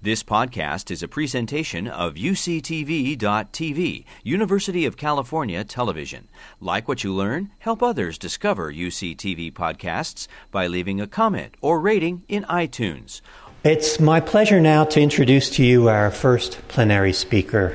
This podcast is a presentation of UCTV.tv, University of California Television. Like what you learn? Help others discover UCTV podcasts by leaving a comment or rating in iTunes. It's my pleasure now to introduce to you our first plenary speaker,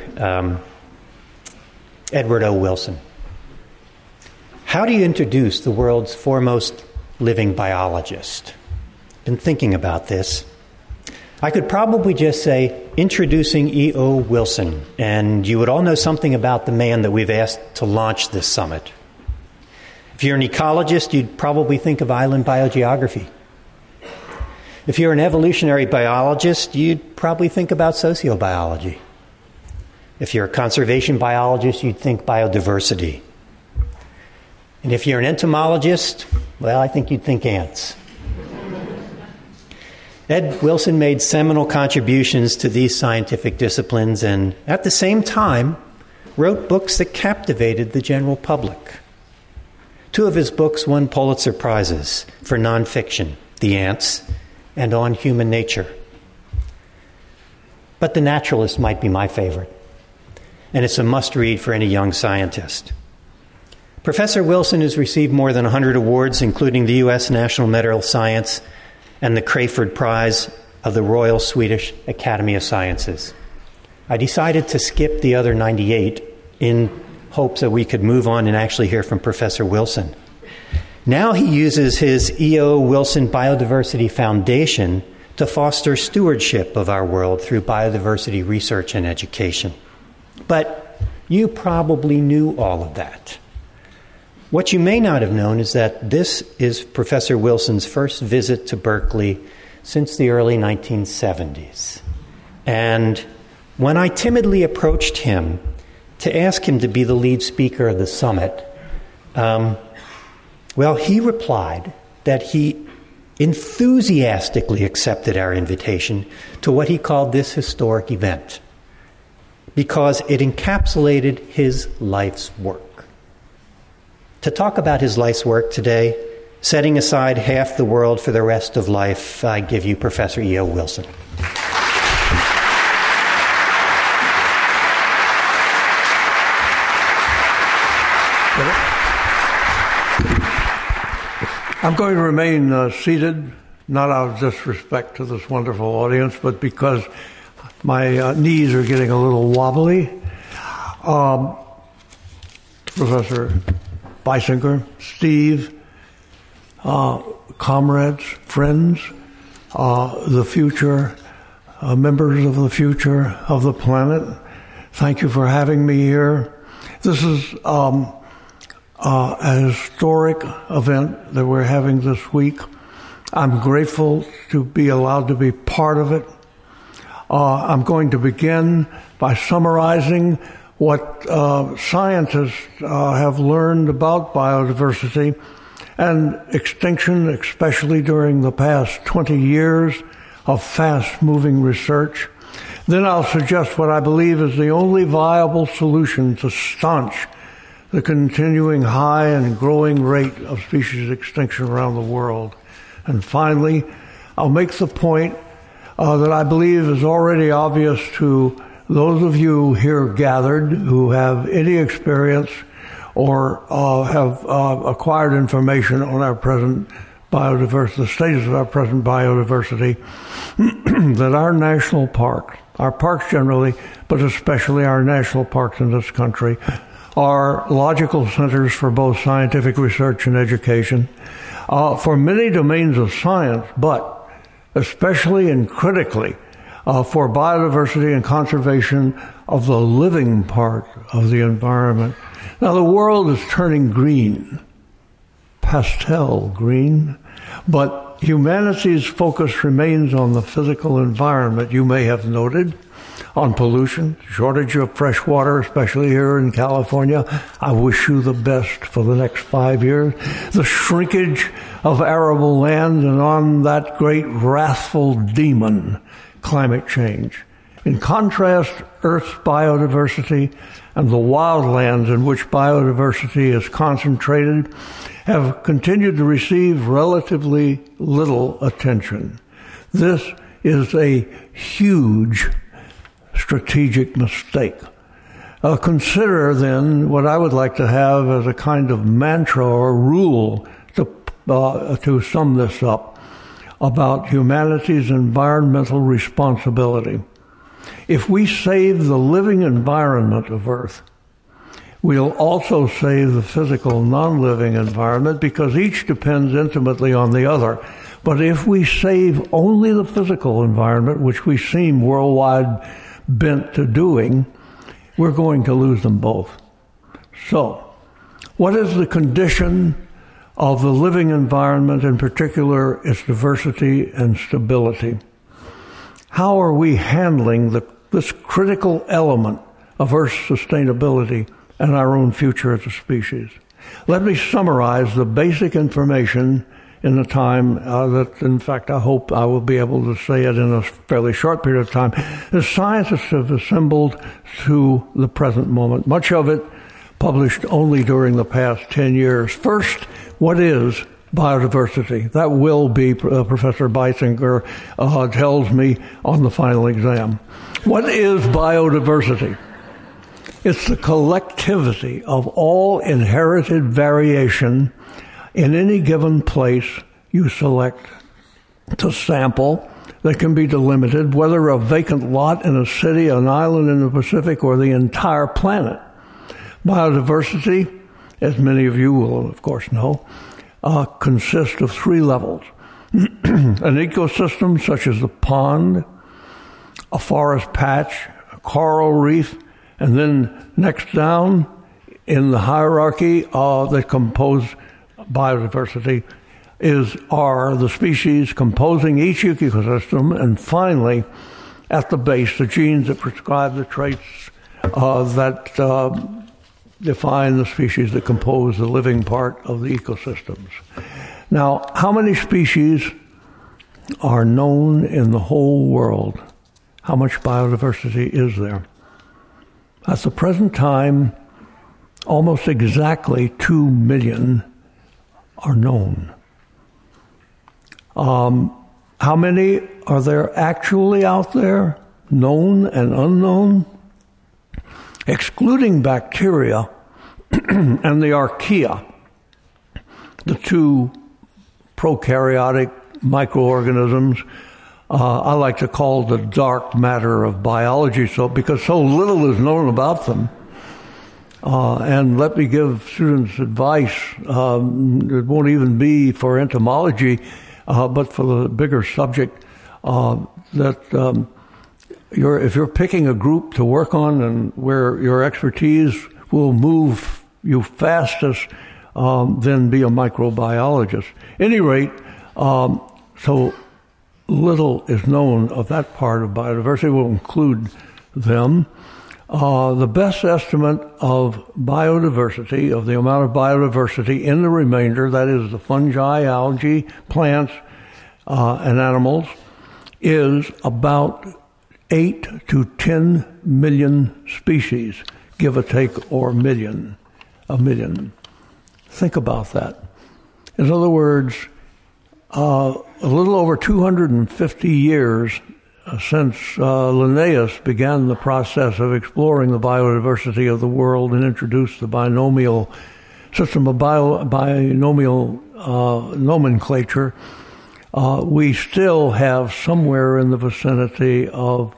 Edward O. Wilson. How do you introduce the world's foremost living biologist? Been thinking about this. I could probably just say, introducing E.O. Wilson, and you would all know something about the man that we've asked to launch this summit. If you're an ecologist, you'd probably think of island biogeography. If you're an evolutionary biologist, you'd probably think about sociobiology. If you're a conservation biologist, you'd think biodiversity. And if you're an entomologist, well, I think you'd think ants. Ed Wilson made seminal contributions to these scientific disciplines and, at the same time, wrote books that captivated the general public. Two of his books won Pulitzer Prizes for nonfiction, The Ants and On Human Nature. But The Naturalist might be my favorite, and it's a must-read for any young scientist. Professor Wilson has received more than 100 awards, including the U.S. National Medal of Science and the Crayford Prize of the Royal Swedish Academy of Sciences. I decided to skip the other 98 in hopes that we could move on and actually hear from Professor Wilson. Now he uses his E.O. Wilson Biodiversity Foundation to foster stewardship of our world through biodiversity research and education. But you probably knew all of that. What you may not have known is that this is Professor Wilson's first visit to Berkeley since the early 1970s. And when I timidly approached him to ask him to be the lead speaker of the summit, he replied that he enthusiastically accepted our invitation to what he called this historic event because it encapsulated his life's work. To talk about his life's work today, setting aside half the world for the rest of life, I give you Professor E.O. Wilson. I'm going to remain seated, not out of disrespect to this wonderful audience, but because my knees are getting a little wobbly. Professor Beisinger, Steve, comrades, friends, the future, members of the future of the planet, thank you for having me here. This is a historic event that we're having this week. I'm grateful to be allowed to be part of it. I'm going to begin by summarizing what scientists have learned about biodiversity and extinction, especially during the past 20 years of fast-moving research. Then I'll suggest what I believe is the only viable solution to staunch the continuing high and growing rate of species extinction around the world. And finally, I'll make the point that I believe is already obvious to those of you here gathered who have any experience or have acquired information on our present biodiversity, the status of our present biodiversity, that our national parks, our parks generally, but especially our national parks in this country, are logical centers for both scientific research and education, for many domains of science, but especially and critically for biodiversity and conservation of the living part of the environment. Now, the world is turning green, pastel green, but humanity's focus remains on the physical environment. You may have noted on pollution, shortage of fresh water, especially here in California. I wish you the best for the next 5 years. The shrinkage of arable land, and on that great wrathful demon, climate change. In contrast, Earth's biodiversity and the wildlands in which biodiversity is concentrated have continued to receive relatively little attention. This is a huge strategic mistake. Consider then what I would like to have as a kind of mantra or rule to sum this up about humanity's environmental responsibility. If we save the living environment of Earth, we'll also save the physical non-living environment because each depends intimately on the other. But if we save only the physical environment, which we seem worldwide bent to doing, we're going to lose them both. So, what is the condition of the living environment, in particular its diversity and stability? How are we handling this critical element of Earth's sustainability and our own future as a species? Let me summarize the basic information in a time that, in fact, I hope I will be able to say it in a fairly short period of time. The scientists have assembled to the present moment, much of it published only during the past 10 years. First, what is biodiversity? That will be, Professor Beisinger tells me on the final exam. What is biodiversity? It's the collectivity of all inherited variation in any given place you select to sample that can be delimited, whether a vacant lot in a city, an island in the Pacific, or the entire planet. Biodiversity, as many of you will, of course, know, consists of three levels. An ecosystem such as a pond, a forest patch, a coral reef, and then next down in the hierarchy that compose biodiversity are the species composing each ecosystem, and finally, at the base, the genes that prescribe the traits that define the species that compose the living part of the ecosystems. Now, how many species are known in the whole world? How much biodiversity is there? At the present time, almost exactly 2 million are known. How many are there actually out there, known and unknown? Excluding bacteria and the archaea, the two prokaryotic microorganisms I like to call the dark matter of biology, because so little is known about them. And let me give students advice. It won't even be for entomology, but for the bigger subject, that if you're picking a group to work on and where your expertise will move you fastest, then be a microbiologist. At any rate, so little is known of that part of biodiversity. We'll include them. The best estimate of biodiversity, of the amount of biodiversity in the remainder, that is the fungi, algae, plants, and animals, is about 8 to 10 million species, give or take, or a million. Think about that. In other words, a little over 250 years since Linnaeus began the process of exploring the biodiversity of the world and introduced the binomial system of binomial nomenclature, we still have somewhere in the vicinity of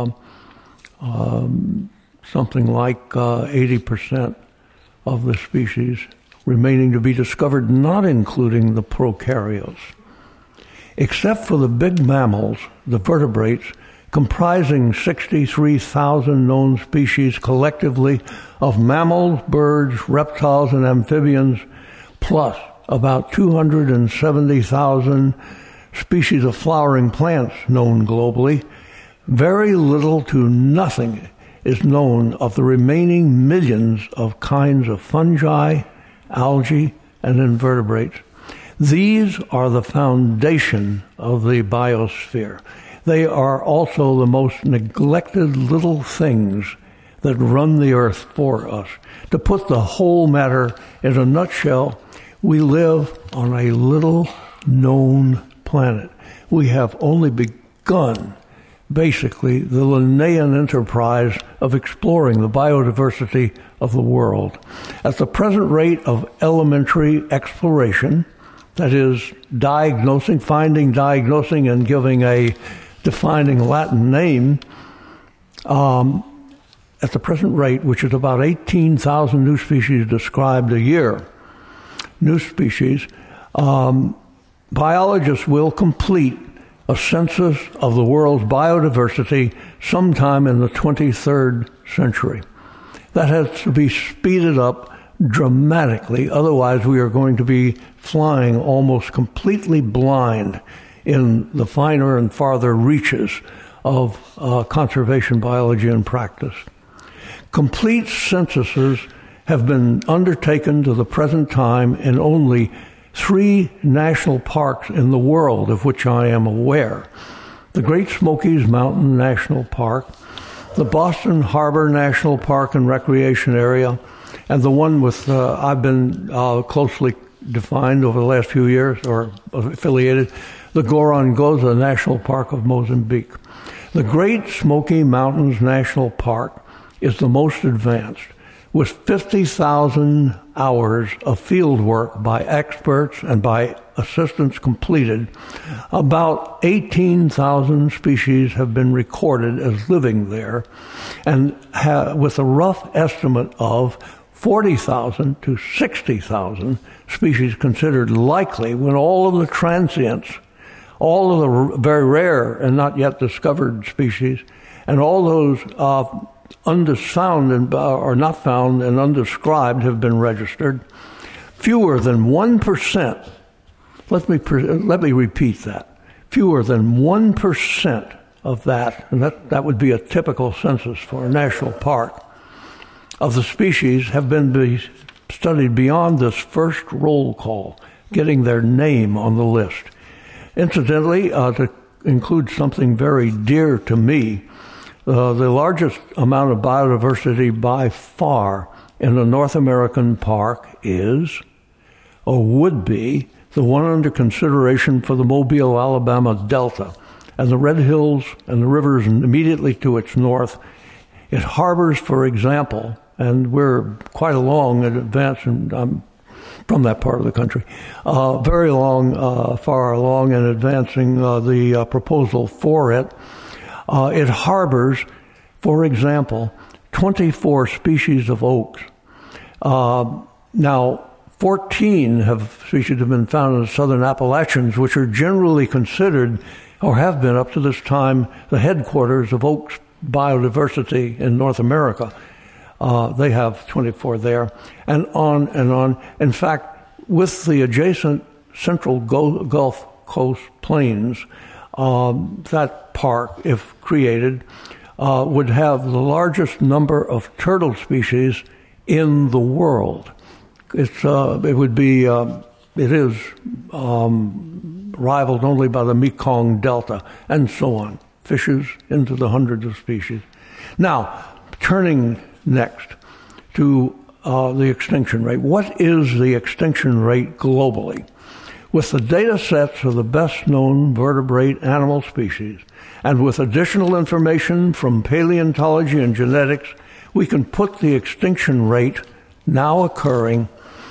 something like 80% of the species remaining to be discovered, not including the prokaryotes. Except for the big mammals, the vertebrates, comprising 63,000 known species collectively of mammals, birds, reptiles, and amphibians, plus about 270,000 species of flowering plants known globally, very little to nothing is known of the remaining millions of kinds of fungi, algae, and invertebrates. These are the foundation of the biosphere. They are also the most neglected little things that run the earth for us. To put the whole matter in a nutshell, we live on a little known planet. We have only begun, basically, the Linnaean enterprise of exploring the biodiversity of the world. At the present rate of elementary exploration, that is, diagnosing, finding, diagnosing, and giving a defining Latin name, at the present rate, which is about 18,000 new species described a year, new species, biologists will complete a census of the world's biodiversity sometime in the 23rd century. That has to be speeded up dramatically, otherwise we are going to be flying almost completely blind in the finer and farther reaches of conservation biology and practice. Complete censuses have been undertaken to the present time in only 3 national parks in the world of which I am aware: the Great Smokies Mountain National Park, the Boston Harbor National Park and Recreation Area, and the one with I've been closely defined over the last few years, or affiliated, the Gorongosa National Park of Mozambique. The Great Smoky Mountains National Park is the most advanced, with 50,000 hours of field work by experts and by assistants completed. About 18,000 species have been recorded as living there, and with a rough estimate of 40,000 to 60,000 species considered likely when all of the transients, all of the very rare and not yet discovered species, and all those unfound and or not found and undescribed have been registered. Fewer than 1%. Let me repeat that. Fewer than 1% of that, and that would be a typical census for a national park, of the species have been studied beyond this first roll call, getting their name on the list. Incidentally, to include something very dear to me, the largest amount of biodiversity by far in a North American park is, or would be, the one under consideration for the Mobile, Alabama Delta, and the Red Hills and the rivers immediately to its north. It harbors, for example, and we're quite along in advance, and I'm from that part of the country, far along in advancing the proposal for it. It harbors, for example, 24 species of oaks. Now, 14 species have been found in the southern Appalachians, which are generally considered, or have been up to this time, the headquarters of oak biodiversity in North America. They have 24 there, and on and on. In fact, with the adjacent central Gulf Coast plains, that park, if created, would have the largest number of turtle species in the world. It is rivaled only by the Mekong Delta, and so on. Fishes into the hundreds of species. Now, turning next to the extinction rate. What is the extinction rate globally? With the data sets of the best known vertebrate animal species, and with additional information from paleontology and genetics, we can put the extinction rate now occurring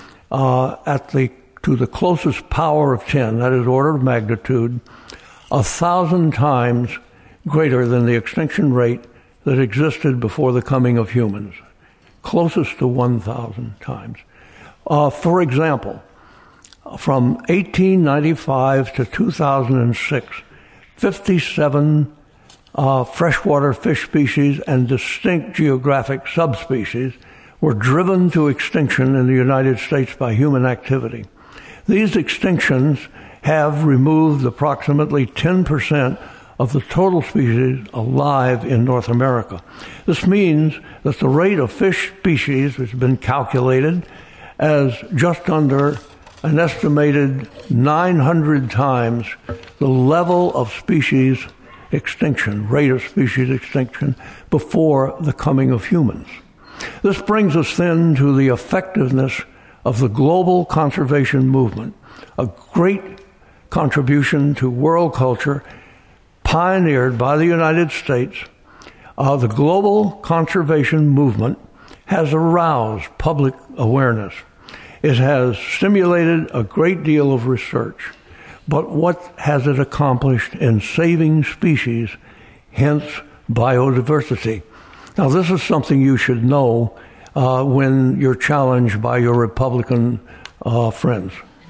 to the closest power of 10, that is order of magnitude, 1,000 times greater than the extinction rate that existed before the coming of humans, closest to 1,000 times. For example, from 1895 to 2006, 57 freshwater fish species and distinct geographic subspecies were driven to extinction in the United States by human activity. These extinctions have removed approximately 10% of the total species alive in North America. This means that the rate of fish species has been calculated as just under an estimated 900 times the level of species extinction, rate of species extinction, before the coming of humans. This brings us then to the effectiveness of the global conservation movement, a great contribution to world culture, pioneered by the United States, the global conservation movement has aroused public awareness. It has stimulated a great deal of research. But what has it accomplished in saving species, hence biodiversity? Now, this is something you should know when you're challenged by your Republican friends.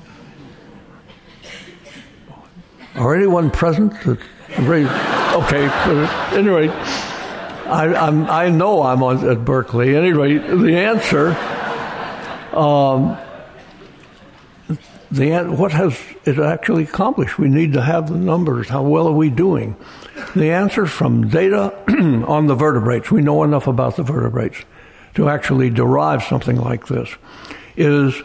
Are anyone present? Okay, anyway, I know I'm at Berkeley. Anyway, the answer, what has it actually accomplished? We need to have the numbers. How well are we doing? The answer from data on the vertebrates, we know enough about the vertebrates to actually derive something like this, is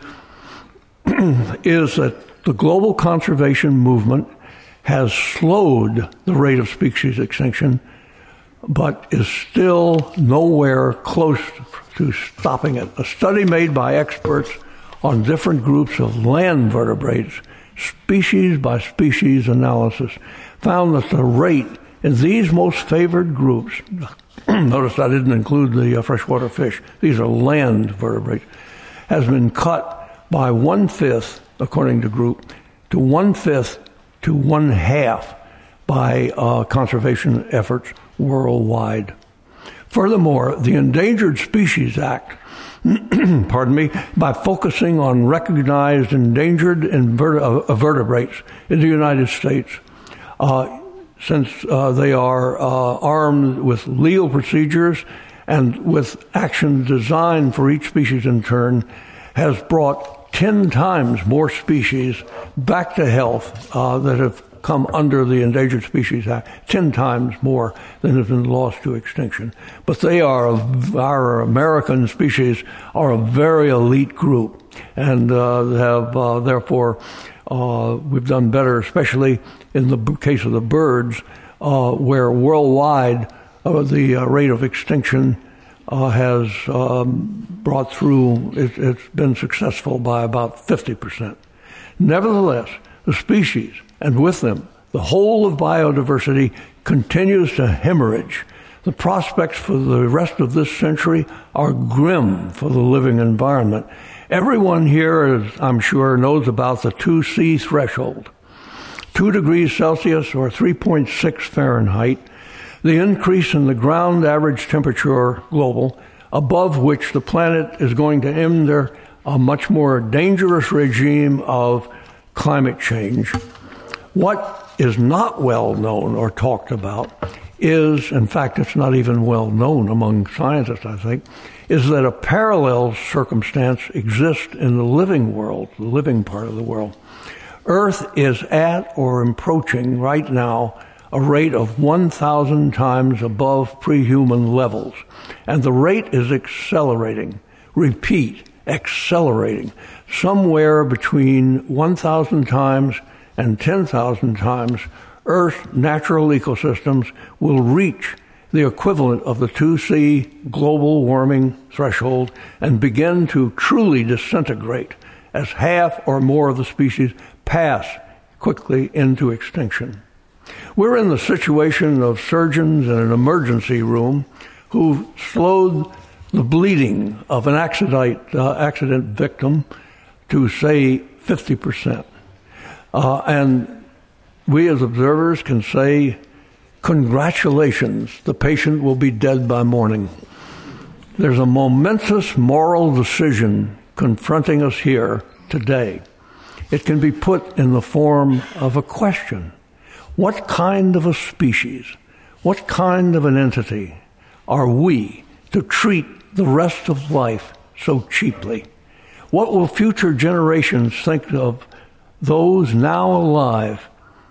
that the global conservation movement has slowed the rate of species extinction, but is still nowhere close to stopping it. A study made by experts on different groups of land vertebrates, species by species analysis, found that the rate in these most favored groups, notice I didn't include the freshwater fish, these are land vertebrates, has been cut by 1/5, according to group, to 1/5 to 1/2 by conservation efforts worldwide. Furthermore, the Endangered Species Act, by focusing on recognized endangered vertebrates in the United States, since they are armed with legal procedures and with actions designed for each species in turn, has brought 10 times more species back to health that have come under the Endangered Species Act, 10 times more than have been lost to extinction. But they are, our American species are a very elite group, and have therefore we've done better, especially in the case of the birds, where worldwide the rate of extinction has brought through, it's been successful by about 50%. Nevertheless, the species, and with them, the whole of biodiversity, continues to hemorrhage. The prospects for the rest of this century are grim for the living environment. Everyone here, as I'm sure, knows about the 2C threshold. 2 degrees Celsius or 3.6 Fahrenheit, the increase in the ground average temperature global, above which the planet is going to enter a much more dangerous regime of climate change. What is not well known or talked about is, in fact, it's not even well known among scientists, I think, is that a parallel circumstance exists in the living world, the living part of the world. Earth is at or approaching right now a rate of 1,000 times above pre-human levels, and the rate is accelerating. Repeat, accelerating. Somewhere between 1,000 times and 10,000 times, Earth's natural ecosystems will reach the equivalent of the 2C global warming threshold and begin to truly disintegrate as half or more of the species pass quickly into extinction. We're in the situation of surgeons in an emergency room who slowed the bleeding of an accident victim to, say, 50%. And we as observers can say, congratulations, the patient will be dead by morning. There's a momentous moral decision confronting us here today. It can be put in the form of a question. What kind of a species, what kind of an entity are we to treat the rest of life so cheaply? What will future generations think of those now alive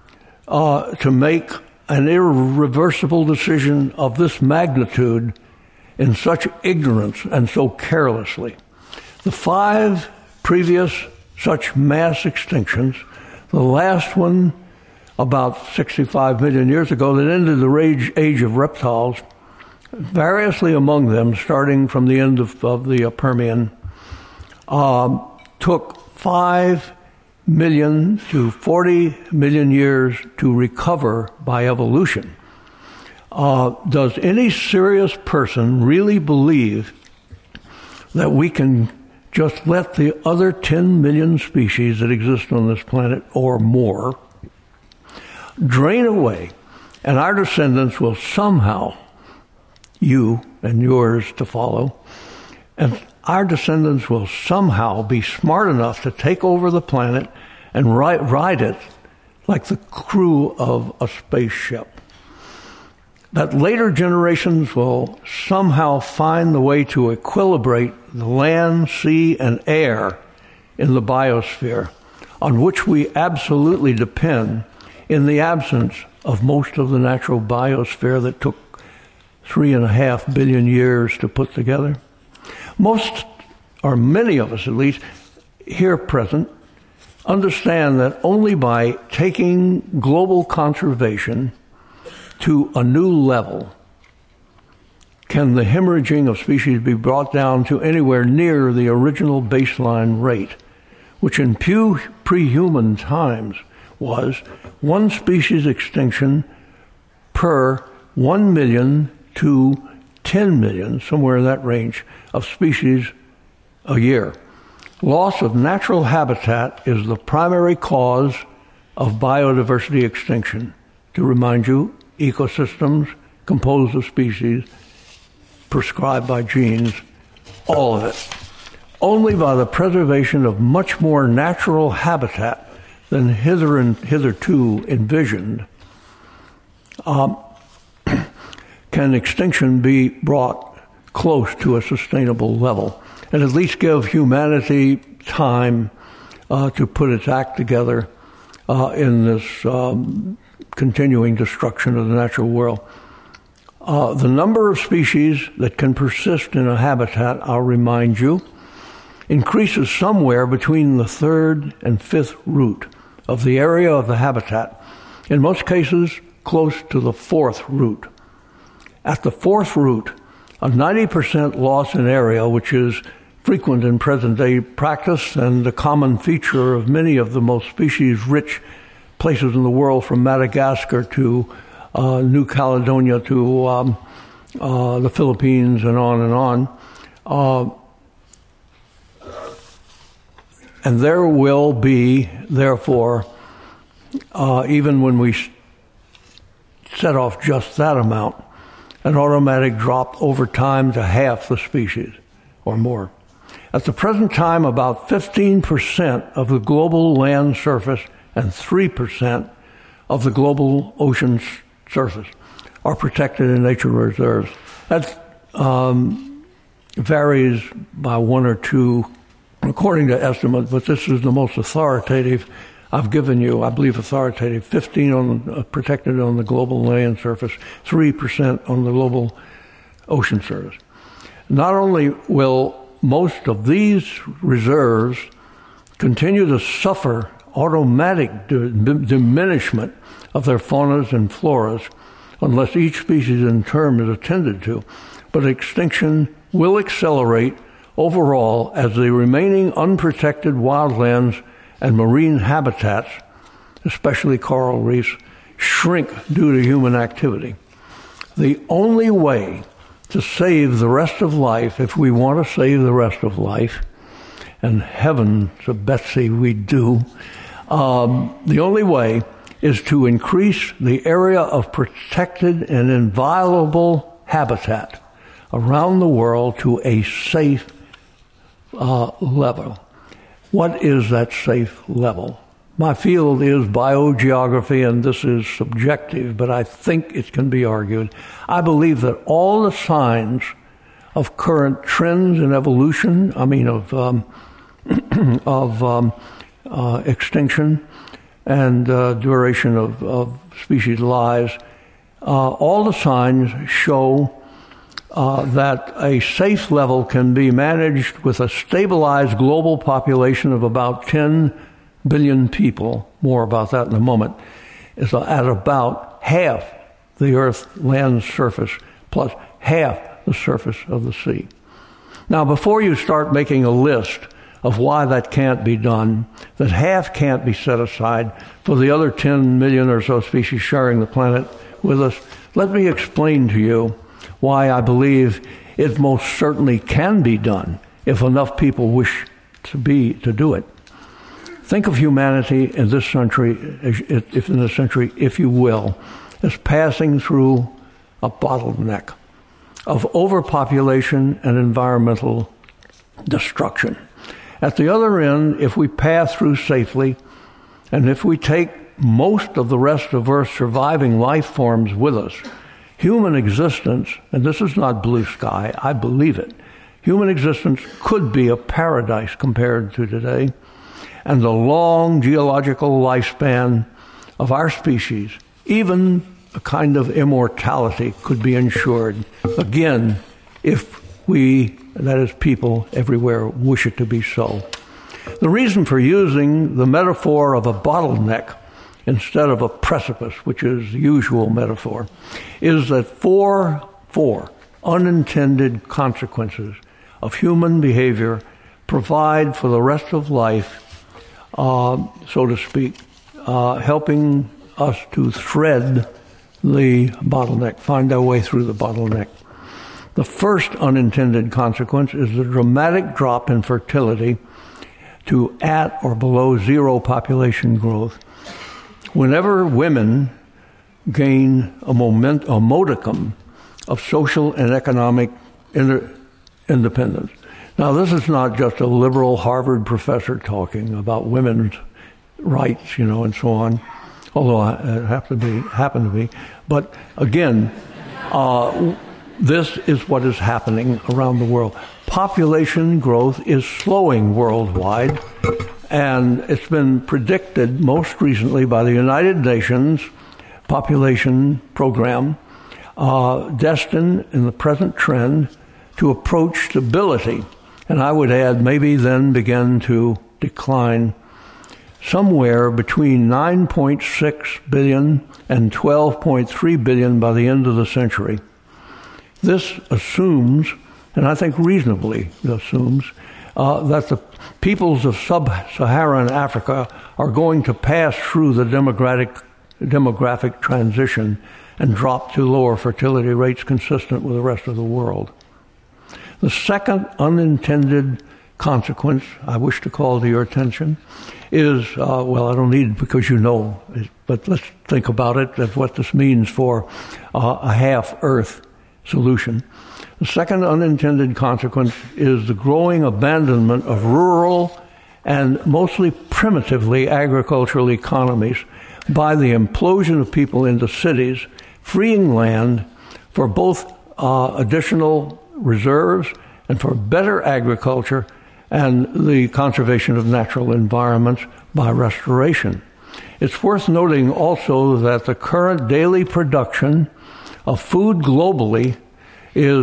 to make an irreversible decision of this magnitude in such ignorance and so carelessly? The 5 previous such mass extinctions, the last one about 65 million years ago that ended the age of reptiles, variously among them, starting from the end of the Permian, took 5 million to 40 million years to recover by evolution. Does any serious person really believe that we can just let the other 10 million species that exist on this planet or more drain away, and our descendants will somehow, you and yours to follow, and our descendants will somehow be smart enough to take over the planet and ride it like the crew of a spaceship? That later generations will somehow find the way to equilibrate the land, sea, and air in the biosphere, on which we absolutely depend in the absence of most of the natural biosphere that took 3.5 billion years to put together. Most, or many of us at least, here present, understand that only by taking global conservation to a new level can the hemorrhaging of species be brought down to anywhere near the original baseline rate, which in pre-human times was one species extinction per 1 million to 10 million, somewhere in that range, of species a year. Loss of natural habitat is the primary cause of biodiversity extinction. To remind you, ecosystems composed of species prescribed by genes, all of it. Only by the preservation of much more natural habitat than hitherto envisioned can extinction be brought close to a sustainable level, and at least give humanity time to put its act together in this continuing destruction of the natural world. The number of species that can persist in a habitat, I'll remind you, increases somewhere between the third and fifth root of the area of the habitat, in most cases close to the fourth root. At the fourth root, a 90% loss in area, which is frequent in present-day practice and a common feature of many of the most species-rich places in the world, from Madagascar to New Caledonia to the Philippines and on. And there will be, therefore, even when we set off just that amount, an automatic drop over time to half the species or more. At the present time, about 15% of the global land surface and 3% of the global ocean surface are protected in nature reserves. That varies by 1 or 2, according to estimates, but this is the most authoritative I've given you, I believe authoritative. 15 protected on the global land surface, 3% on the global ocean surface. Not only will most of these reserves continue to suffer automatic diminishment of their faunas and floras unless each species in turn is attended to, but extinction will accelerate overall as the remaining unprotected wildlands and marine habitats, especially coral reefs, shrink due to human activity. The only way to save the rest of life, if we want to save the rest of life, and heaven to Betsy we do, the only way is to increase the area of protected and inviolable habitat around the world to a safe level. What is that safe level? My field is biogeography, and this is subjective, but I think it can be argued. I believe that all the signs of current trends in evolution, extinction and duration of species lives, all the signs show that a safe level can be managed with a stabilized global population of about 10 billion people, more about that in a moment, is at about half the Earth's land surface plus half the surface of the sea. Now, before you start making a list of why that can't be done, that half can't be set aside for the other 10 million or so species sharing the planet with us, let me explain to you why I believe it most certainly can be done if enough people wish to do it. Think of humanity in this century, if you will, as passing through a bottleneck of overpopulation and environmental destruction. At the other end, if we pass through safely, and if we take most of the rest of Earth's surviving life forms with us, human existence, and this is not blue sky, I believe it, human existence could be a paradise compared to today, and the long geological lifespan of our species, even a kind of immortality, could be ensured, again, if we, that is people everywhere, wish it to be so. The reason for using the metaphor of a bottleneck instead of a precipice, which is the usual metaphor, is that four unintended consequences of human behavior provide for the rest of life, so to speak, helping us to thread the bottleneck, find our way through the bottleneck. The first unintended consequence is the dramatic drop in fertility to at or below zero population growth. Whenever women gain a modicum of social and economic independence. Now, this is not just a liberal Harvard professor talking about women's rights, and so on, although I happen to be. But again, this is what is happening around the world. Population growth is slowing worldwide, and it's been predicted most recently by the United Nations Population Program, destined in the present trend to approach stability, and I would add maybe then begin to decline somewhere between 9.6 billion and 12.3 billion by the end of the century. This assumes, and I think reasonably assumes, that the peoples of sub-Saharan Africa are going to pass through the demographic transition and drop to lower fertility rates consistent with the rest of the world. The second unintended consequence I wish to call to your attention is, I don't need it because you know, but let's think about it, that's what this means for a half-Earth solution. The second unintended consequence is the growing abandonment of rural and mostly primitively agricultural economies by the implosion of people into cities, freeing land for both additional reserves and for better agriculture and the conservation of natural environments by restoration. It's worth noting also that the current daily production of food globally is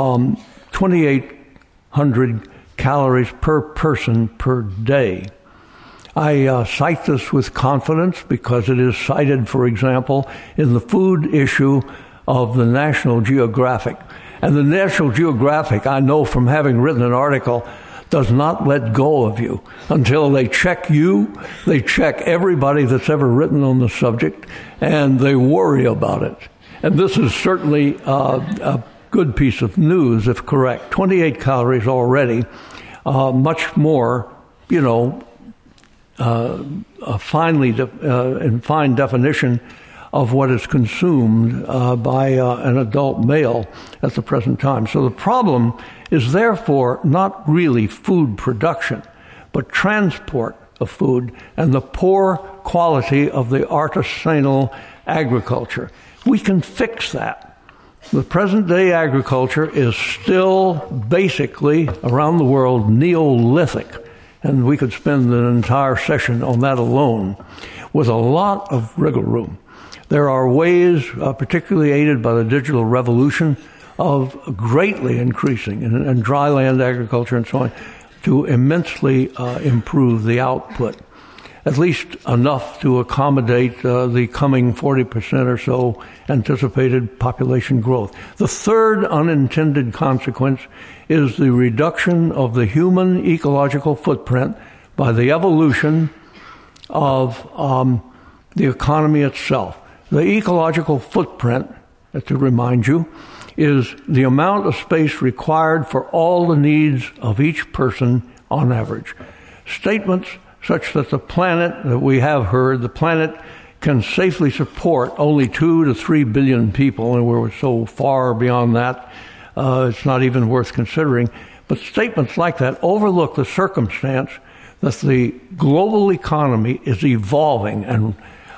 2,800 calories per person per day. I cite this with confidence because it is cited, for example, in the food issue of the National Geographic. And the National Geographic, I know from having written an article, does not let go of you until they check you, they check everybody that's ever written on the subject, and they worry about it. And this is certainly a good piece of news, if correct. 28 calories already, much more, in fine definition of what is consumed by an adult male at the present time. So the problem is therefore not really food production, but transport of food and the poor quality of the artisanal agriculture. We can fix that. The present-day agriculture is still basically, around the world, Neolithic, and we could spend an entire session on that alone, with a lot of wiggle room. There are ways, particularly aided by the digital revolution, of greatly increasing, and dry land agriculture and so on, to immensely improve the output. at least enough to accommodate the coming 40% or so anticipated population growth. The third unintended consequence is the reduction of the human ecological footprint by the evolution of the economy itself. The ecological footprint, to remind you, is the amount of space required for all the needs of each person on average. Statements such that the planet, that we have heard, the planet can safely support only 2 to 3 billion people, and we're so far beyond that, it's not even worth considering. But statements like that overlook the circumstance that the global economy is evolving and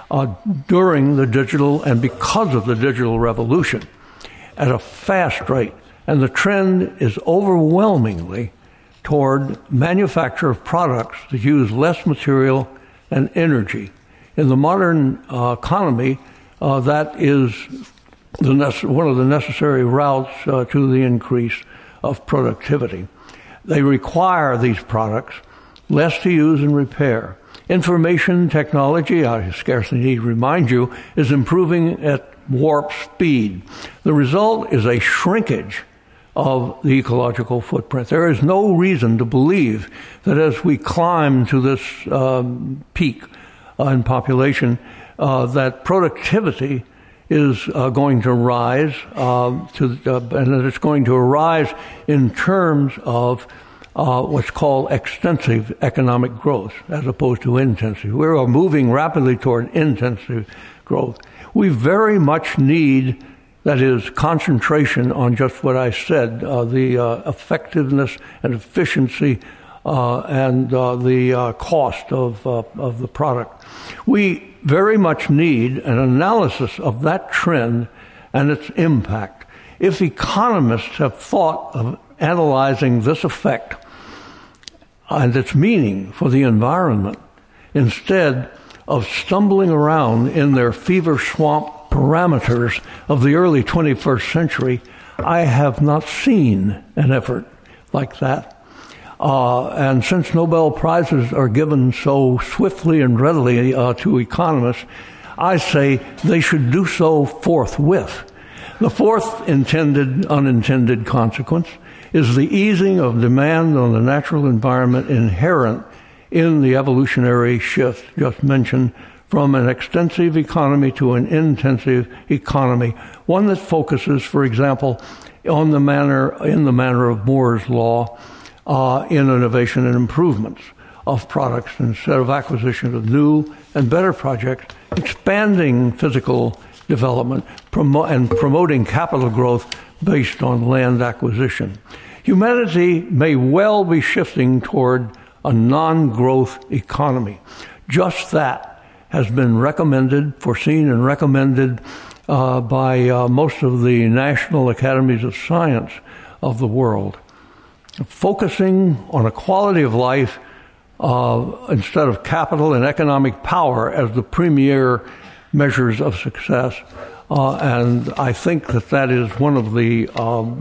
during the digital and because of the digital revolution at a fast rate. And the trend is overwhelmingly toward manufacture of products that use less material and energy. In the modern economy, that is one of the necessary routes to the increase of productivity. They require these products less to use and repair. Information technology, I scarcely need to remind you, is improving at warp speed. The result is a shrinkage of the ecological footprint. There is no reason to believe that as we climb to this peak in population, that productivity is going to rise, and that it's going to arise in terms of what's called extensive economic growth as opposed to intensive. We are moving rapidly toward intensive growth. We very much need, that is, concentration on just what I said, the effectiveness and efficiency and the cost of the product. We very much need an analysis of that trend and its impact. If economists have thought of analyzing this effect and its meaning for the environment, instead of stumbling around in their fever swamp parameters of the early 21st century, I have not seen an effort like that. And since Nobel Prizes are given so swiftly and readily to economists, I say they should do so forthwith. The fourth unintended consequence is the easing of demand on the natural environment inherent in the evolutionary shift just mentioned from an extensive economy to an intensive economy, one that focuses, for example, in the manner of Moore's law, in innovation and improvements of products instead of acquisition of new and better projects, expanding physical development and promoting capital growth based on land acquisition. Humanity may well be shifting toward a non-growth economy. Just that has been foreseen and recommended by most of the national academies of science of the world. Focusing on a quality of life instead of capital and economic power as the premier measures of success. And I think that is one of the,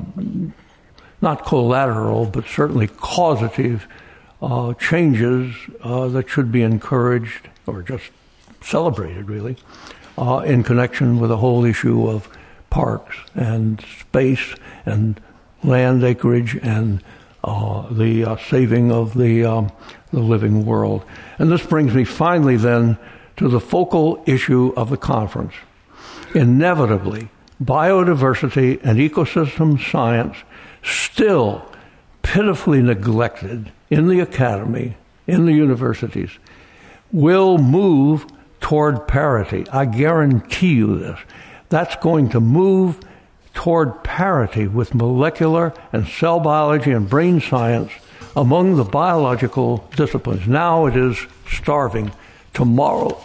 not collateral, but certainly causative changes that should be encouraged or just celebrated, really, in connection with the whole issue of parks and space and land acreage and the saving of the living world. And this brings me finally then to the focal issue of the conference. Inevitably, biodiversity and ecosystem science, still pitifully neglected in the academy, in the universities, will move toward parity. I guarantee you this. That's going to move toward parity with molecular and cell biology and brain science among the biological disciplines. Now it is starving. Tomorrow,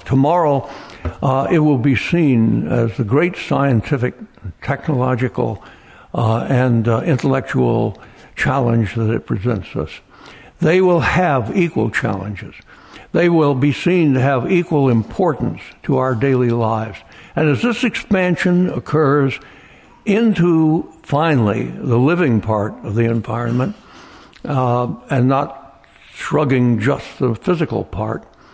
it will be seen as the great scientific, technological, and intellectual challenge that it presents us. They will have equal challenges. They will be seen to have equal importance to our daily lives. And as this expansion occurs into, finally, the living part of the environment, and not shrugging just the physical part,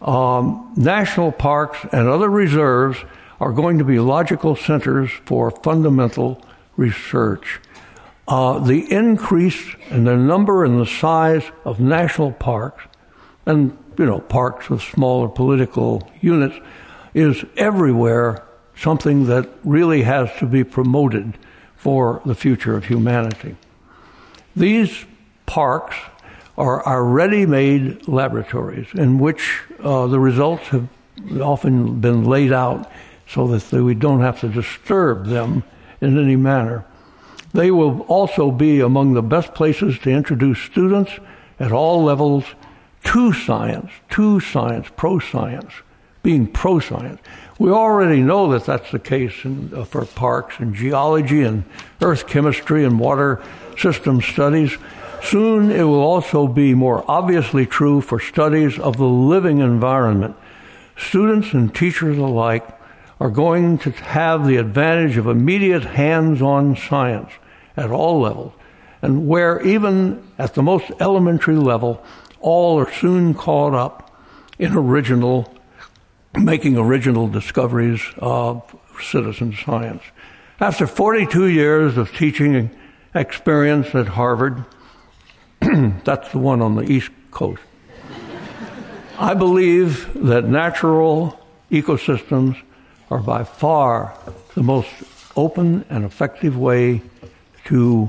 national parks and other reserves are going to be logical centers for fundamental research. The increase in the number and the size of national parks, and parks with smaller political units, is everywhere something that really has to be promoted for the future of humanity. These parks are our ready-made laboratories in which the results have often been laid out so that we don't have to disturb them in any manner. They will also be among the best places to introduce students at all levels to science, pro-science, being pro-science. We already know that that's the case for parks and geology and earth chemistry and water system studies. Soon it will also be more obviously true for studies of the living environment. Students and teachers alike are going to have the advantage of immediate hands-on science at all levels, and where even at the most elementary level, all are soon caught up in making original discoveries of citizen science. After 42 years of teaching experience at Harvard, that's the one on the East Coast, I believe that natural ecosystems are by far the most open and effective way to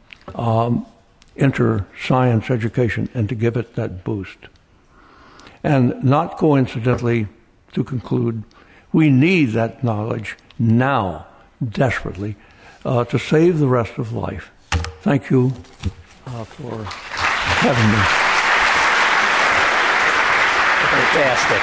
enter science education and to give it that boost. And not coincidentally, to conclude, we need that knowledge now, desperately, to save the rest of life. Thank you for having me. Fantastic.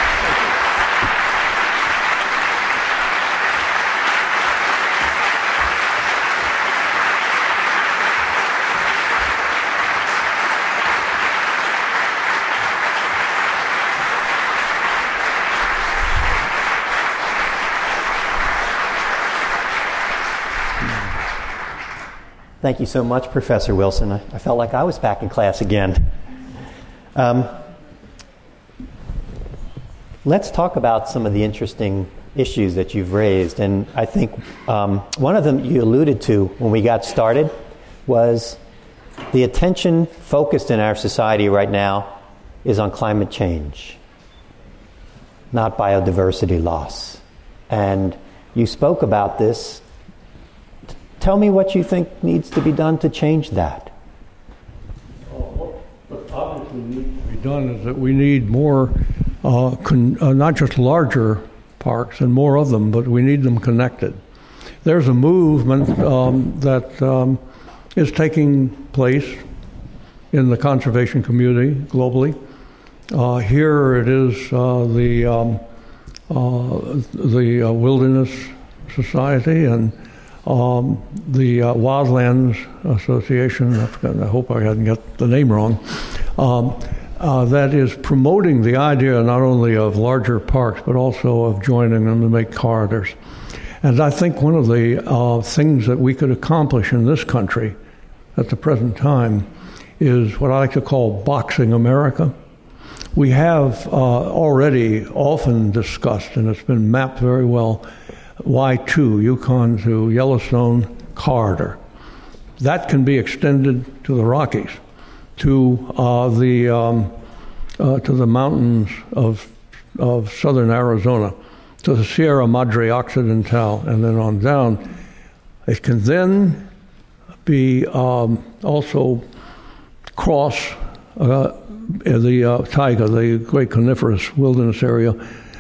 Thank you so much, Professor Wilson. I felt like I was back in class again. Let's talk about some of the interesting issues that you've raised. And I think one of them you alluded to when we got started was the attention focused in our society right now is on climate change, not biodiversity loss. And you spoke about this. Tell me what you think needs to be done to change that. What obviously needs to be done is that we need more, not just larger parks and more of them, but we need them connected. There's a movement that is taking place in the conservation community globally. Here it is the Wilderness Society and the Wildlands Association, I hope I hadn't got the name wrong, that is promoting the idea not only of larger parks, but also of joining them to make corridors. And I think one of the things that we could accomplish in this country at the present time is what I like to call boxing America. We have already often discussed, and it's been mapped very well, Y2, Yukon to Yellowstone corridor. That can be extended to the Rockies, to the mountains of southern Arizona, to the Sierra Madre Occidental, and then on down. It can then be also cross the taiga, the great coniferous wilderness area,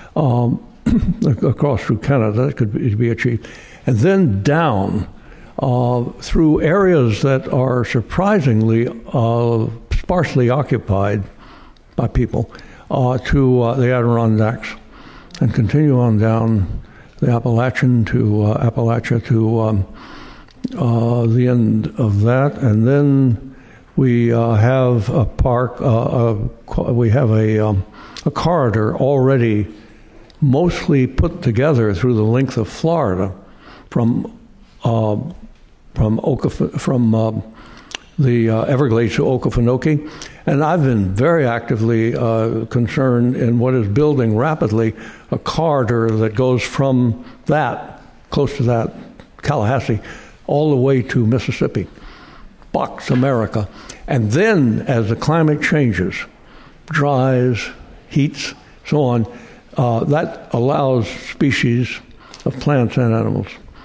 across through Canada. That could be achieved. And then down through areas that are surprisingly sparsely occupied by people to the Adirondacks, and continue on down the Appalachian to Appalachia to the end of that. And then we have a park, we have a corridor already mostly put together through the length of Florida, from the the Everglades to Okefenokee. And I've been very actively concerned in what is building rapidly a corridor that goes from that, close to that, Tallahassee, all the way to Mississippi, Bucks America. And then as the climate changes, dries, heats, so on, that allows species of plants and animals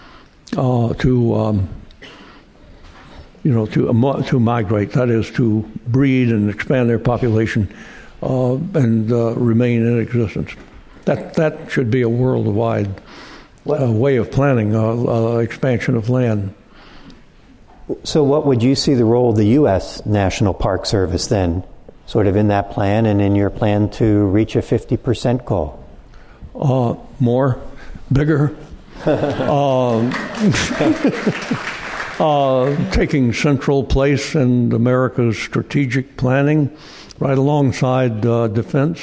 to migrate, that is, to breed and expand their population and remain in existence. That should be a worldwide way of planning expansion of land. So what would you see the role of the U.S. National Park Service then, sort of in that plan and in your plan to reach a 50% goal? More, bigger, taking central place in America's strategic planning, right alongside defense.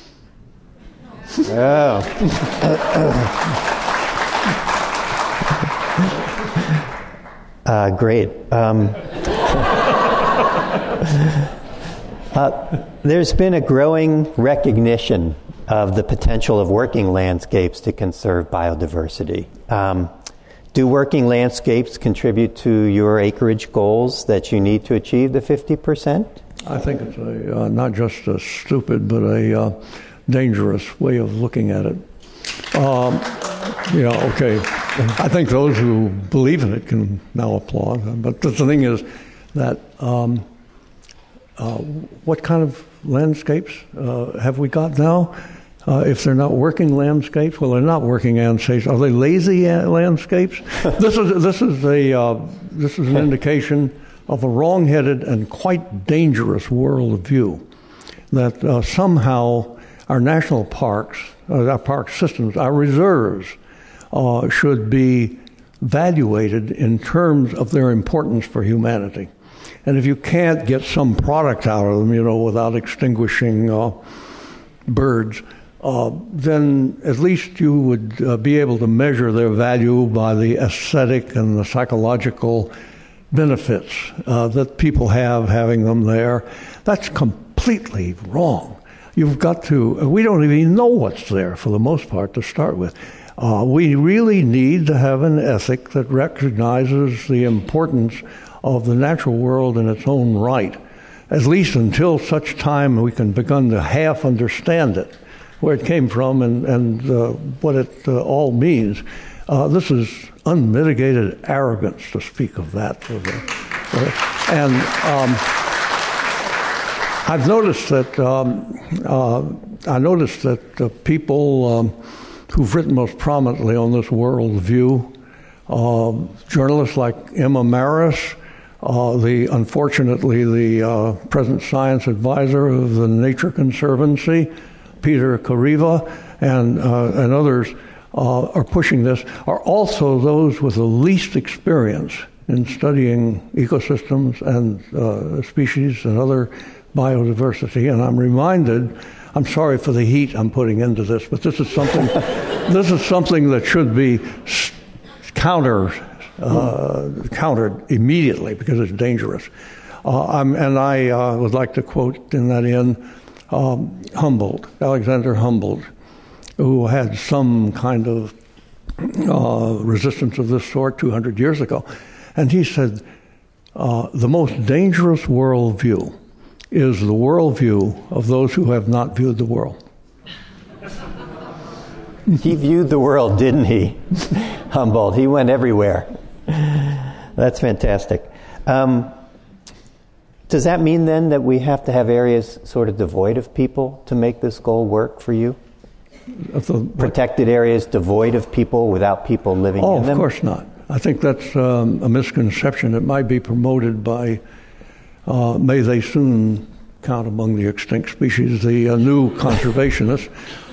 Yeah. Great. There's been a growing recognition of the potential of working landscapes to conserve biodiversity. Do working landscapes contribute to your acreage goals that you need to achieve the 50%? I think it's not just a stupid, but a dangerous way of looking at it. Okay. I think those who believe in it can now applaud. But the thing is that what kind of landscapes have we got now? If they're not working landscapes, well, they're not working landscapes. Are they lazy landscapes? This is an indication of a wrong-headed and quite dangerous worldview that somehow our national parks, our park systems, our reserves should be evaluated in terms of their importance for humanity. And if you can't get some product out of them, without extinguishing birds, then at least you would be able to measure their value by the aesthetic and the psychological benefits that people have having them there. That's completely wrong. You've got to, we don't even know what's there for the most part to start with. We really need to have an ethic that recognizes the importance of the natural world in its own right, at least until such time we can begin to half understand it, where it came from and what it all means. This is unmitigated arrogance to speak of that. And I've noticed that people who've written most prominently on this worldview, journalists like Emma Maris, unfortunately the present science advisor of the Nature Conservancy, Peter Kariva, and others are pushing this, are also those with the least experience in studying ecosystems and species and other biodiversity. And I'm sorry for the heat I'm putting into this, but this is something that should be countered immediately because it's dangerous. And I would like to quote in that end Alexander Humboldt, who had some kind of resistance of this sort 200 years ago. And he said, the most dangerous worldview is the worldview of those who have not viewed the world. He viewed the world, didn't he? Humboldt. He went everywhere. That's fantastic. Does that mean then that we have to have areas sort of devoid of people to make this goal work for you? Protected areas devoid of people, without people living in them? Oh, of course not. I think that's a misconception. It might be promoted by, may they soon count among the extinct species, the new conservationists,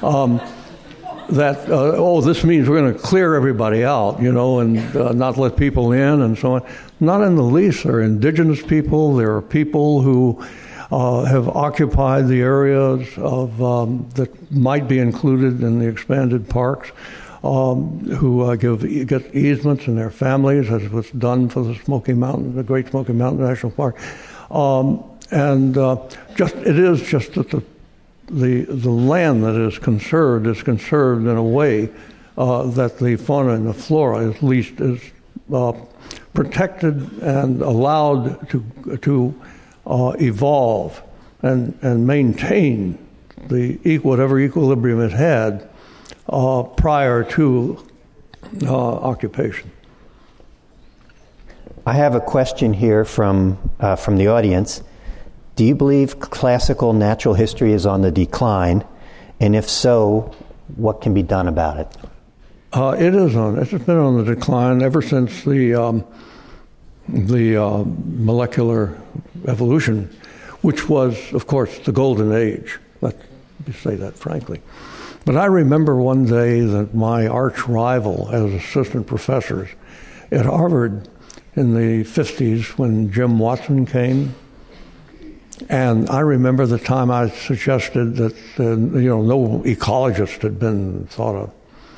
this means we're going to clear everybody out, and not let people in and so on. Not in the least. There are indigenous people. There are people who have occupied the areas of that might be included in the expanded parks. who get easements in their families, as was done for the Great Smoky Mountain National Park. It is just that the land that is conserved in a way that the fauna and the flora at least is protected and allowed to evolve and maintain whatever equilibrium it had prior to occupation. I have a question here from the audience. Do you believe classical natural history is on the decline? And if so, what can be done about it? It's been on the decline ever since the molecular evolution, which was, of course, the golden age. Let me say that frankly. But I remember one day that my arch rival as assistant professors at Harvard in the 50s when Jim Watson came, and I remember the time I suggested that no ecologist had been thought of,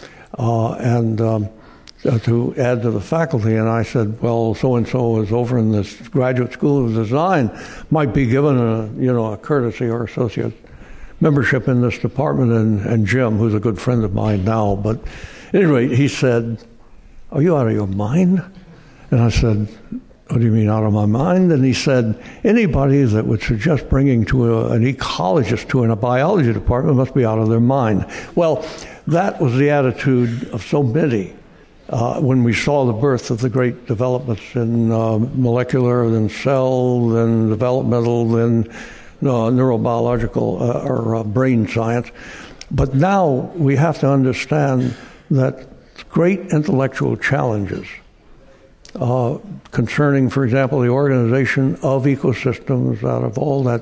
to add to the faculty, and I said, well, so-and-so is over in this graduate school of design, might be given a courtesy or associate membership in this department, and Jim, who's a good friend of mine now, but at any rate, he said, are you out of your mind? And I said, what do you mean out of my mind? And he said, anybody that would suggest bringing an ecologist to a biology department must be out of their mind. Well, that was the attitude of so many when we saw the birth of the great developments in molecular, then cell, then developmental, then neurobiological or brain science. But now we have to understand that great intellectual challenges concerning, for example, the organization of ecosystems out of all that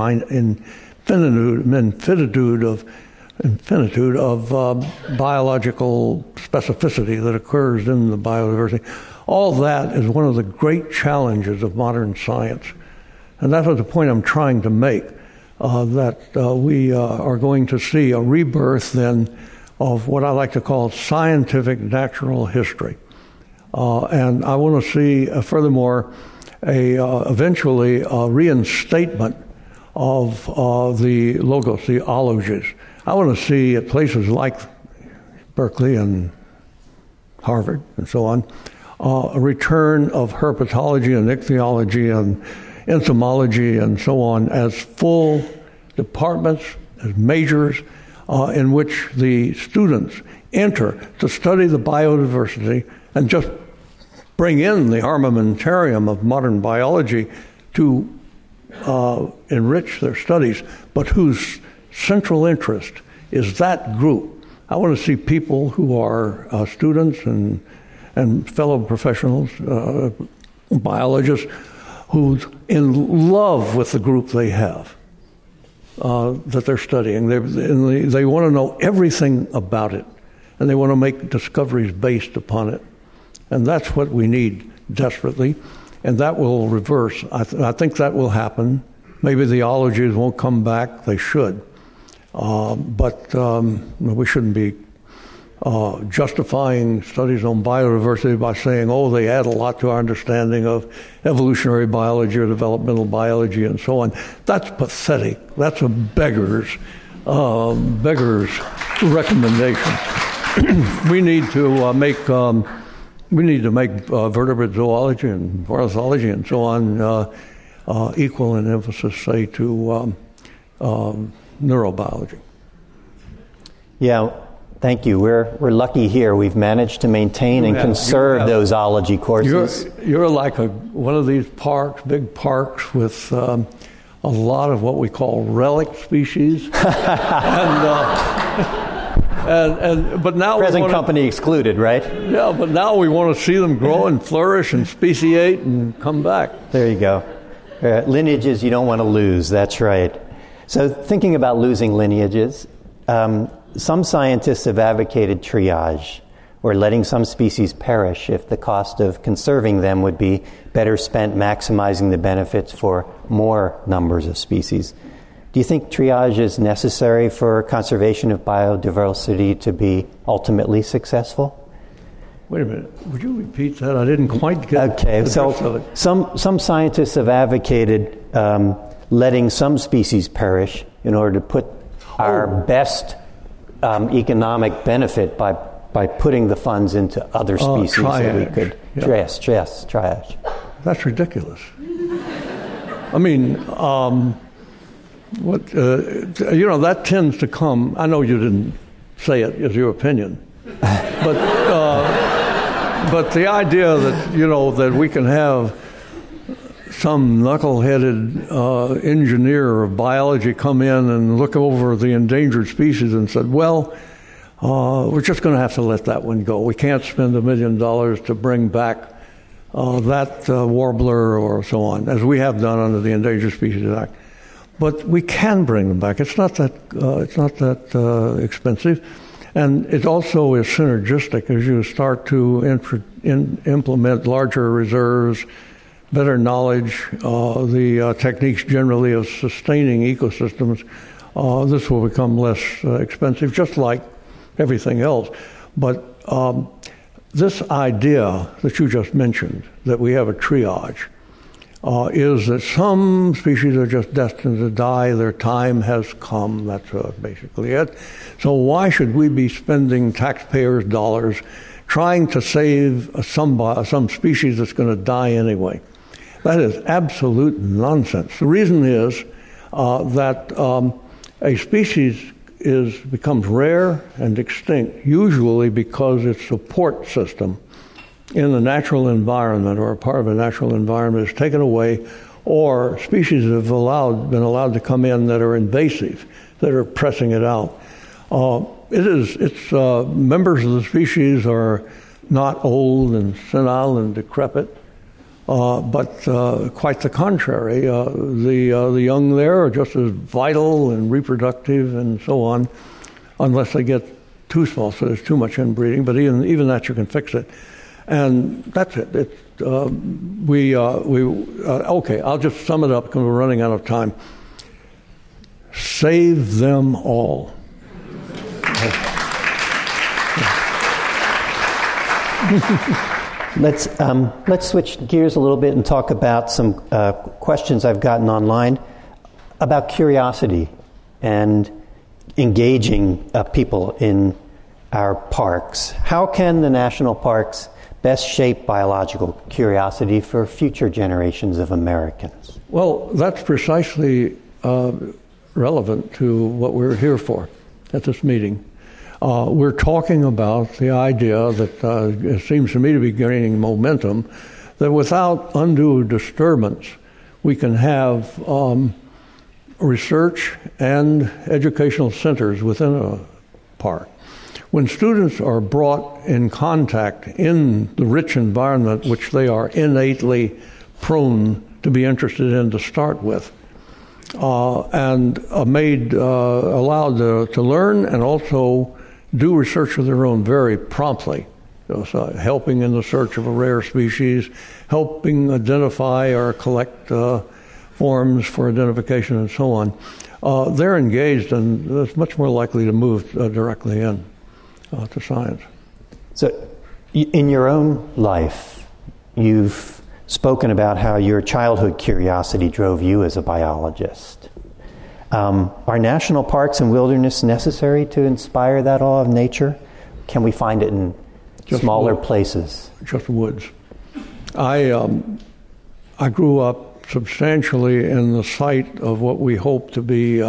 infinitude of biological specificity that occurs in the biodiversity. All that is one of the great challenges of modern science. And that was the point I'm trying to make, that we are going to see a rebirth then of what I like to call scientific natural history. And I want to see, furthermore, eventually a reinstatement of the logos, the ologies. I want to see at places like Berkeley and Harvard and so on, a return of herpetology and ichthyology and entomology and so on as full departments, as majors, in which the students enter to study the biodiversity and just bring in the armamentarium of modern biology to enrich their studies, but whose central interest is that group. I want to see people who are students and fellow professionals, biologists, who's in love with the group they have, that they're studying. They want to know everything about it, and they want to make discoveries based upon it. And that's what we need desperately, and that will reverse. I think that will happen. Maybe the ologies won't come back. They should. But we shouldn't be justifying studies on biodiversity by saying, they add a lot to our understanding of evolutionary biology or developmental biology and so on. That's pathetic. That's a beggar's recommendation. We need to make vertebrate zoology and ornithology and so on equal in emphasis, say, to neurobiology. Yeah, thank you. We're lucky here. We've managed to maintain and conserve those ology courses. You're like one of these parks, big parks with a lot of what we call relic species, but now present company excluded, right? Yeah, but now we want to see them grow and flourish and speciate and come back. There you go. Lineages you don't want to lose. That's right. So thinking about losing lineages, some scientists have advocated triage, or letting some species perish if the cost of conserving them would be better spent maximizing the benefits for more numbers of species. Do you think triage is necessary for conservation of biodiversity to be ultimately successful? Wait a minute. Would you repeat that? I didn't quite get okay, the so gist of it. Some scientists have advocated letting some species perish in order to put our best economic benefit by putting the funds into other species that we could triage. That's ridiculous. I mean, that tends to come. I know you didn't say it as your opinion, but the idea that that we can have some knuckleheaded engineer of biology come in and look over the endangered species and said, well, we're just going to have to let that one go. We can't spend $1 million to bring back that warbler or so on, as we have done under the Endangered Species Act. But we can bring them back. It's not that expensive, and it also is synergistic as you start to implement larger reserves, better knowledge, the techniques generally of sustaining ecosystems. This will become less expensive, just like everything else. But this idea that you just mentioned, that we have a triage, is that some species are just destined to die. Their time has come. That's basically it. So why should we be spending taxpayers' dollars trying to save some species that's going to die anyway? That is absolute nonsense. The reason is that a species becomes rare and extinct, usually because its support system in the natural environment or a part of a natural environment is taken away, or species have been allowed to come in that are invasive, that are pressing it out. Members of the species are not old and senile and decrepit, but quite the contrary. The young there are just as vital and reproductive and so on, unless they get too small, so there's too much inbreeding. But even that you can fix it, and that's it. Okay. I'll just sum it up because we're running out of time. Save them all. Let's switch gears a little bit and talk about some questions I've gotten online about curiosity and engaging people in our parks. How can the national parks best shape biological curiosity for future generations of Americans? Well, that's precisely relevant to what we're here for at this meeting. We're talking about the idea that it seems to me to be gaining momentum, that without undue disturbance, we can have research and educational centers within a park. When students are brought in contact in the rich environment which they are innately prone to be interested in to start with, and allowed to learn and also do research of their own very promptly, so helping in the search of a rare species, helping identify or collect forms for identification and so on, they're engaged and it's much more likely to move directly in to science. So in your own life, you've spoken about how your childhood curiosity drove you as a biologist. Are national parks and wilderness necessary to inspire that awe of nature? Can we find it in smaller places? Just woods. I grew up substantially in the sight of what we hope to be,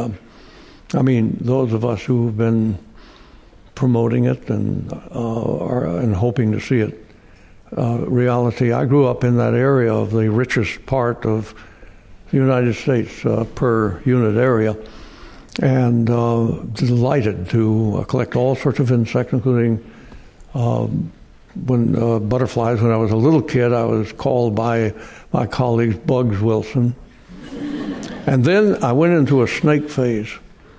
those of us who've been promoting it and hoping to see it reality. I grew up in that area of the richest part of the United States per unit area, and delighted to collect all sorts of insects, including butterflies. When I was a little kid, I was called by my colleagues Bugs Wilson. And then I went into a snake phase.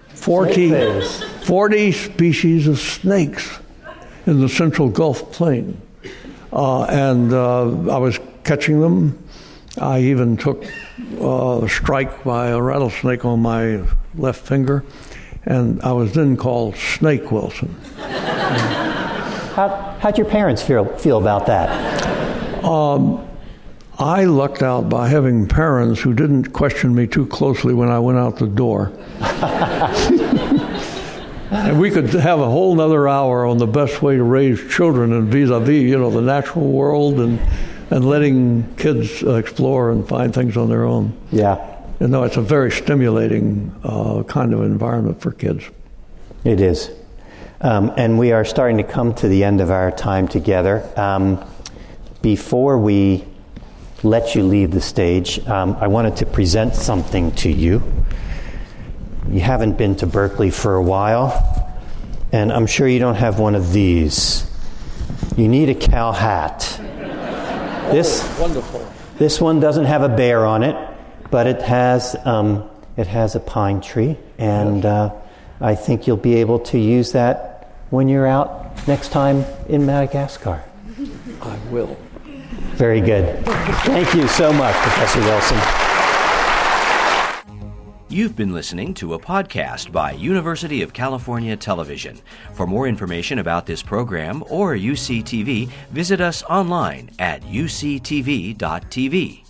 40 species of snakes in the central Gulf Plain. And I was catching them. I even took a strike by a rattlesnake on my left finger, and I was then called Snake Wilson. How'd your parents feel about that? I lucked out by having parents who didn't question me too closely when I went out the door. And we could have a whole nother hour on the best way to raise children and vis-a-vis, the natural world and letting kids explore and find things on their own. Yeah. It's a very stimulating kind of environment for kids. It is. And we are starting to come to the end of our time together. Before we let you leave the stage, I wanted to present something to you. You haven't been to Berkeley for a while, and I'm sure you don't have one of these. You need a cow hat. Wonderful. This one doesn't have a bear on it, but it has a pine tree, and I think you'll be able to use that when you're out next time in Madagascar. I will. Very good. Thank you so much, Professor Wilson. You've been listening to a podcast by University of California Television. For more information about this program or UCTV, visit us online at uctv.tv.